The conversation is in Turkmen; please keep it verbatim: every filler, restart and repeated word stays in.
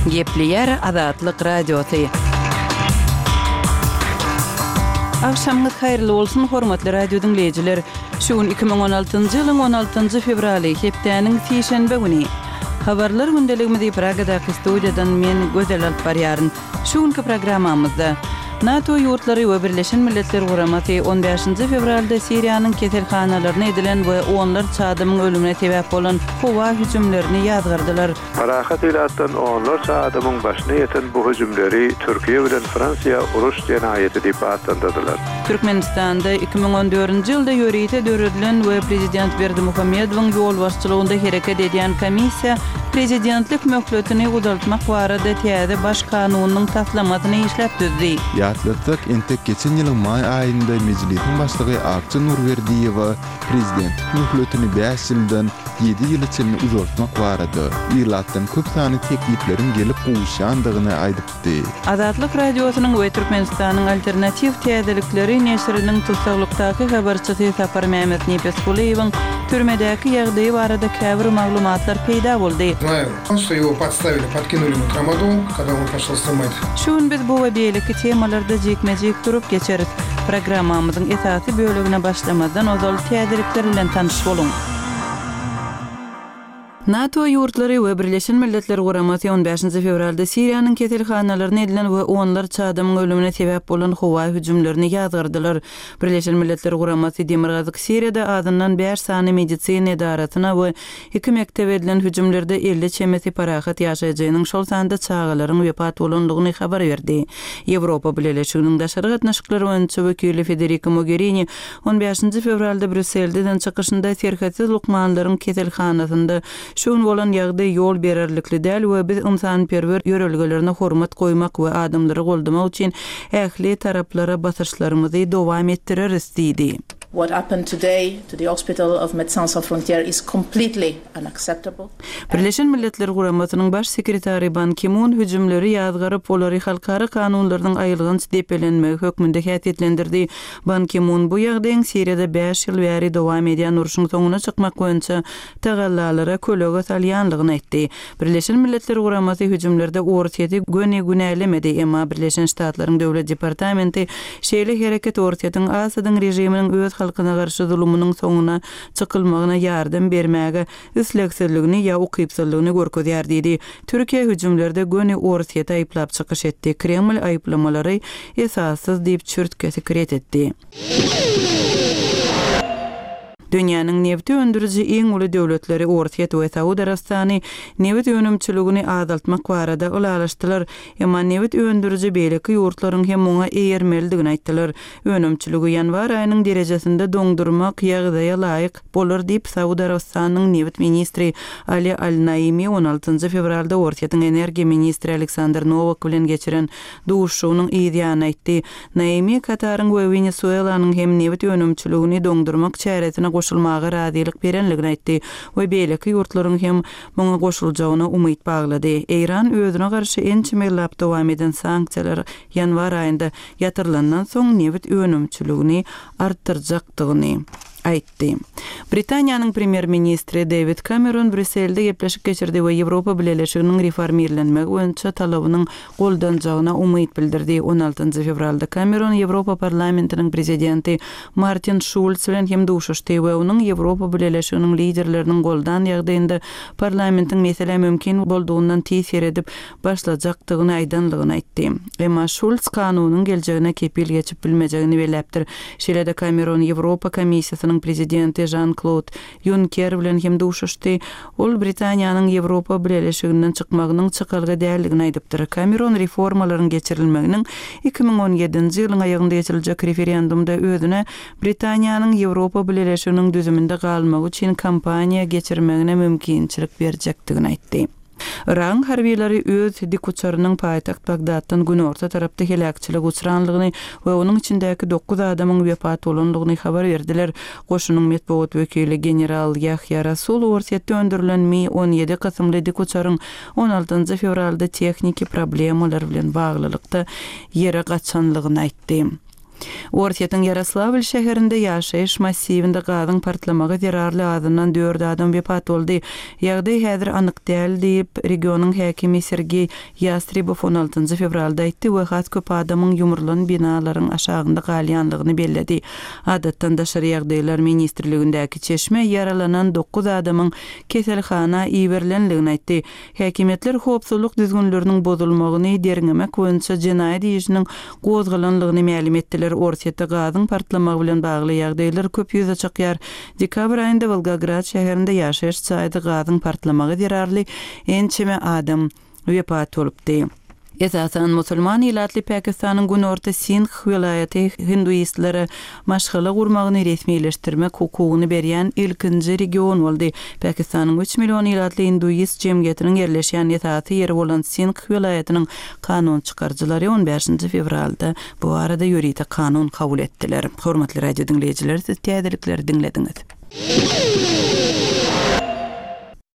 Gepleyer Azatlyk Radiosu. Akşamınız hayırlı olsun hormatly radio dinleyijiler. Şuun iki bin on altıncı ýylyň on altyncı fevraly hepdeniň sişenbe güni. Habarlar gündeligimizi Pragadaky studiýadan men Gözel alyp barýaryn. Şuňky programmamyzda NATO ýurtlary we Birleşen Milletler Guramasy on beşinji fevralda Siriýanyň keselhanalaryna edilen we onlar çadymyň ölümine sebäp bolan howa hüjümlerini ýazgyrdylar. Parahat ilatdan onlar çadymyň başyna ýeten bu hüjümleri Türkiýe bilen Fransiýa uruş jenaýaty diýip atlandylar. Türkmenistanda iki bin on dördünji ýylda ýöreýte döredilen we prezident Berdimuhammedowyň ýol başçylygynda hereket edýän komissiýa prezidentlik möhletini uzaltmak barada täze baş kanunynyň taslamasyny işläp düzdi. Ýatlatdyk entek geçen ýylyň may aýynda mejlisiň başlygy Akçy Nurberdiýewa prezidentlik möhletini beş ýyldan ýedi ýyl içinde uzaltmak barada ýylatdan köp sany tekliplerin gelip gowuşandygyny aýdypdy. Azatlyk radiosynyň we Türkmenistanyň alternativ täzelikleri näşriniň tutsaglykdaky habarçysy Sapar Mehmet Nepeskuleýewiň türmedäki ýagdaýy barada käbir maglumatlar peýda boldy. Знаю, что его подставили, подкинули ему трамадол, когда он пошел снимать. Şuň biz bu we beýleki temalarda jekmejek durup geçeriz. Programmamyzyň esasy bölügine başlamadan ozal täzelikler bilen tanyş bolun. NATO ýurtlary we Birleşen Milletler Guramasy on beşinji fevralda Siriýanyň keselhanalaryna edilen we onlar çadymyň ölümine sebäp bolan howa hüjümlerini ýazgyrdylar. Birleşen Milletler Guramasy Demirgazyk Siriýada azyndan beş sany medisina edaratyna we iki mektebe edilen hüjümlerde elli çemesi parahat ýaşajagynyň şol sanda çağalaryň wepat bolanlygyny habar berdi. Ýewropa Birleşiginiň daşary gatnaşyklary öňçü wekili Federica Mogherini on beşinji fevralda Brüsselden çykyşynda serhatsiz lukmanlaryň keselhanasynda şuň bolan ýagdaý ýol bererlikli däl we biz insanperwer ýörelgelerine hormat goýmak we adamlary goldamak üçin ähli taraplara basyşlarymyzy dowam etdireriz diýdi. What happened today to the Hospital of Médecins Sans Frontières is completely unacceptable. Birleşen Milletler Guramasynyň baş sekretary Ban Ki-moon hüjümleri ýazgyryp olary halkara kanunlarynyň aýylgynç depelenmegi hökmünde häsiýetlendirdi. Ban Ki-moon bu ýagdaýyň Siriýada beş ýyl bäri dowam edýän uruşyň soňuna çykmak boýunça tagallalara kölega salýanlygyny aýtdy. Birleşen Milletler Guramasy hüjümlerde ortaýety göne günelemedi, emma Birleşen Ştatlaryň döwlet departamenti şeýle hereket ortaýatyň Asadyň rejiminiň öz halkyna garşy zulumynyň soňuna çykylmagyna ýardam bermäge üsleksizligini ýa ukypsyzlygyny görkezýär diýdi. Türkiýe hüjümlerde göni ortaýata aýplap çykyş etdi. Kreml aýplamalary esassız diýip çürtkesi kiret etdi. Dünýäniň neft öndüriji iň uly döwletleri ortaýat we Saudi Arabistany neft önümçiligini azaltmak barada ulalaşdylar. Emma neft öndüriji beýleki ýurtlaryň hem muňa eýermelidigini aýtdylar. Önümçiligi ýanwar aýynyň derejesinde doňdurmak ýagdaýa laýyk bolar diýip Saudi Arabistanyň neft ministri Ali Al-Naimi on altyncı fevralda ortaýatyň energiýa ministri Aleksandr Novak bilen geçiren duşunyň ýa-da aýtdy. Naimi Kataryň we Venezuelanyň hem neft önümçiligini doňdurmak çäresine goşulmaga radylyk berenligini aýtdy we beýleki ýurtlaryň hem muňa goşuljagyna umyt baglady. Eýran özüne garşy ençimellap dowam eden sanksiýalar ýanwar aýynda ýatyrylandan soň neft önümçiligini artdyrjakdygyny aýtdy. Britaniýanyň premier ministri David Cameron Brüsselde gepleşik geçirdi we Ýewropa Birleşiginiň reformlenmegi boýunça talabynyň goldanjagyna umyt bildirdi. on altyncı fevralda Cameron Ýewropa parlamentiniň prezidenti Martin Schulz bilen hem duşuşdy we onuň Ýewropa Birleşiginiň liderleriniň goldan ýagdaýynda parlamentiň mesele mümkin bolduğundan tesir edip başlajakdygyny aýdanlygyny aýtdy. Emma Schulz kanunyň geljegine kepil geçip bilmejegini beläpdir. Şeýle-de Cameron Ýewropa Komissiýasynyň prezidenti Jean-Claude Juncker bilen hem duşuşdy. Ol Britaniýanyň Ýewropa Birleşiginden çykmagynyň çykalgy däldigini aýdypdyr. Cameron reformalaryň geçirilmeginiň iki bin on ýedinji ýylyň aýagynda geçiriljek referendumda özüne Britaniýanyň Ýewropa Birleşiginiň düzüminde galmagy üçin kampaniýa geçirmegine mümkinçilik berjekdigini aýtdy. Iran harbiýleri öz dikuçarynyň paýtagt Bagdaddan günorta tarapda helakçylyk uçranlygyny we onuň içindäki dokuz adamyň wepat bolanlygyny habar berdiler. Goşunyň medeniýet wekili general Yahya Rasul ortaýatda öndürilen Mi on ýedi kysymly dikuçaryň on altyncı fevralda tekniki problemalar bilen baglylykda ýere gaçanlygyny aýtdy. Ortiýetin Yaroslavl şäherinde ýaşaýyş massivinde gazyň partlamagy zerarly adynyň dört adam wepat boldy. Ýagdaý häzir anyk däl diýip regionyň häkimi Sergey Yastribov on altynjy fevralda aýtdy we hat köp adamyň ýumurlan binalaryň aşagynda galýanlygyny belledi. Adatdan daşary ýagdaýlar ministrligindäki çeşme yaralanan dokuz adamyň keselhana iýerilenligini aýtdy. Häkimetler howpsuzlyk düzgünleriniň bozulmagyny derňemek boýunça jenaýat işiniň gozgalanlygyny ma'lum etdiler. Ortiýetde gazyň partlamagy bilen bagly ýagdaýlar köp ýüze çykýar. Dekabr aýynda Volgograd şäherinde ýaşaýyş çaýda gazyň partlamagy zerarly ençeme adam wepat bolupdy. Esasan musulman ilatly Pakistanyň Günorta Sindh vilayaty hinduistlere maşgala gurmagyny resmileşdirmek hukugyny berýän ilkinji region boldy. Pakistanyň üç million ilatly hinduist jemgyýetiniň yerleşýän ýetaty ýeri bolan Sindh vilayatynyň kanun çykarjylary on beşinji fevralda bu arada ýörite kanun kabul etdiler. Hormatly radio dinleýijiler, siz täzelikleri dinlediňiz.